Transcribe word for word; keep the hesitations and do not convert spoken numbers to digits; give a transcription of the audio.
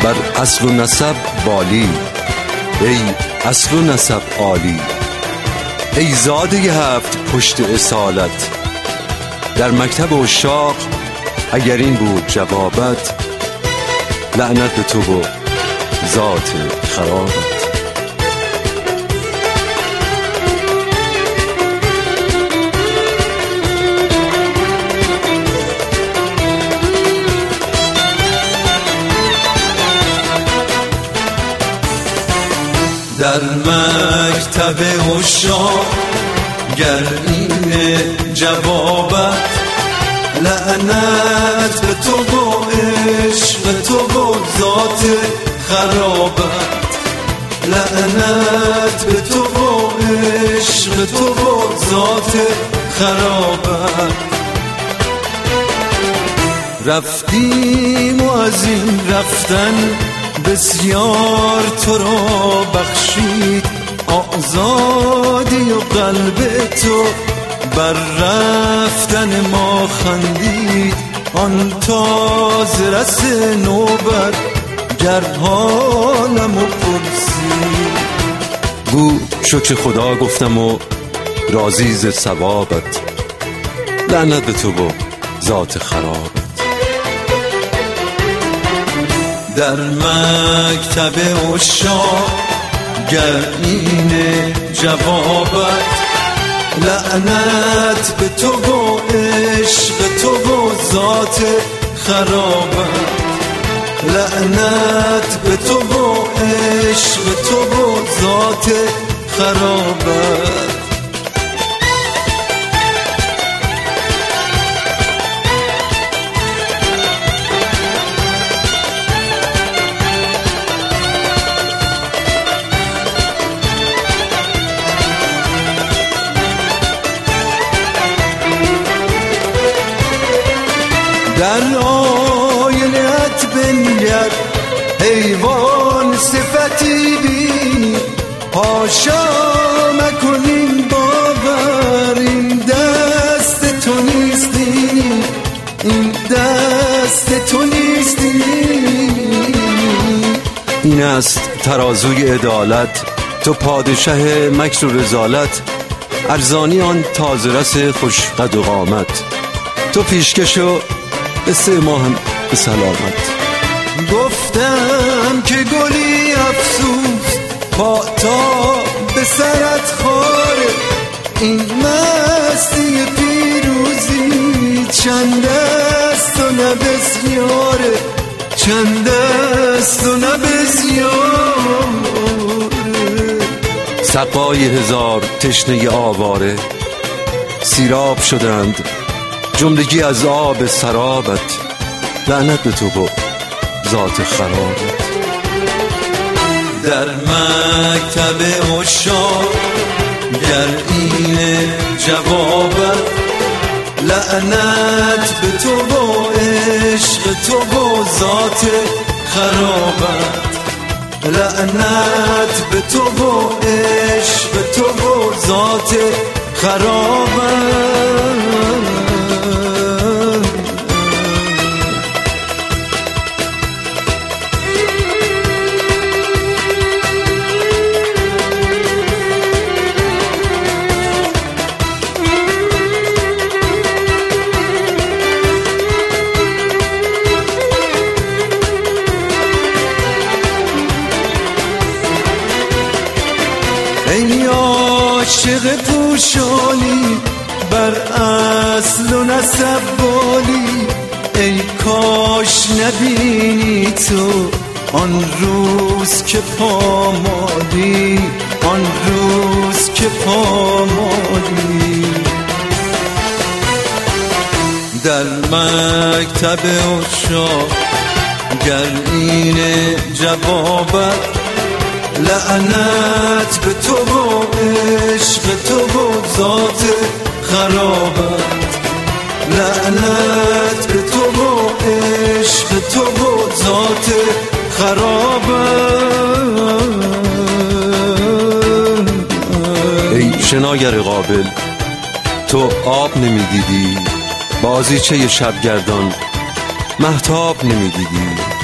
بر اصل و نسب والی، ای اصل و نسب عالی، ای زاده هفت پشت اصالت. در مکتب عشاق اگر این بود جوابت، لعنت به تو و ذات خرابت. در مکتب عشاق گر این جوابت، لعنت به تو و عشق تو و ذات خرابت. لعنت به تو و عشق تو و ذات خرابت. رفتیم و از این رفتن بسیار تو را بخشید، آزادی و قلب تو بر رفتن ما خندید. آن تازه رس نوبت گر حالم و پرسید، گو شکر خدا گفتم و راضی ز ثوابت. لعنت به تو و ذات خرابت. در مکتب عشاق گر این جوابت، لعنت به تو و عشق تو و ذات خرابت. لعنت به تو و عشق تو و ذات خرابت. در آینت بنگر حیوان صفتی بینی، حاشا مکنین باور این دست تو نیستی، این دست تو نیستی. این است ترازوی عدالت، تو پادشه مکر و رذالت. ارزانی آن تازه رس خوش قد و قامت، تو پیشکش و قصه ما هم به سلامت. گفتم که گلی افسوس پا تا به سرت خاره، این مستی پیروزی چند است و نه بسیاره، چند است و نه بسیاره. سقای هزار تشنه آواره، سیراب شدند جملگی از آب سرابت. لعنت به تو و ذات خرابت. در مکتب عشاق گر این جوابت، لعنت به تو و عشق تو و ذات خرابت. لعنت به تو و عشق تو و ذات خرابت. ای عاشق پوشالی بر اصل و نسب والی، ای کاش نبینی تو آن روز که پامالی، آن روز که پامالی. در مکتب عشاق گر این جوابت، لعنت به تو و عشق تو و ذات خرابت. لعنت به تو و عشق تو و ذات خرابت. ای شناگر قابل، تو آب نمیدیدی، بازیچه شبگردان مهتاب نمیدیدی.